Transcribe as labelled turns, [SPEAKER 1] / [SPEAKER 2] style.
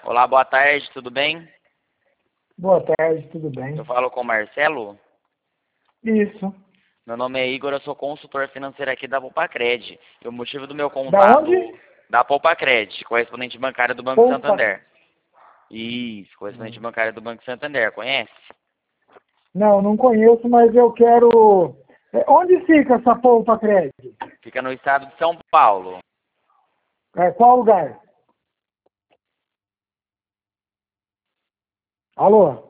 [SPEAKER 1] Olá, boa tarde, tudo bem?
[SPEAKER 2] Boa tarde, tudo bem?
[SPEAKER 1] Eu falo com o Marcelo.
[SPEAKER 2] Isso.
[SPEAKER 1] Meu nome é Igor, eu sou consultor financeiro aqui da Poupacred. E o motivo do meu
[SPEAKER 2] Da
[SPEAKER 1] contato
[SPEAKER 2] onde?
[SPEAKER 1] da Poupacred, correspondente bancário do Banco
[SPEAKER 2] Poupa.
[SPEAKER 1] Santander. Isso, correspondente bancário do Banco Santander, conhece?
[SPEAKER 2] Não, não conheço, mas eu quero. Onde fica essa Poupa Crédito?
[SPEAKER 1] Fica no estado de São Paulo.
[SPEAKER 2] Qual lugar? Alô?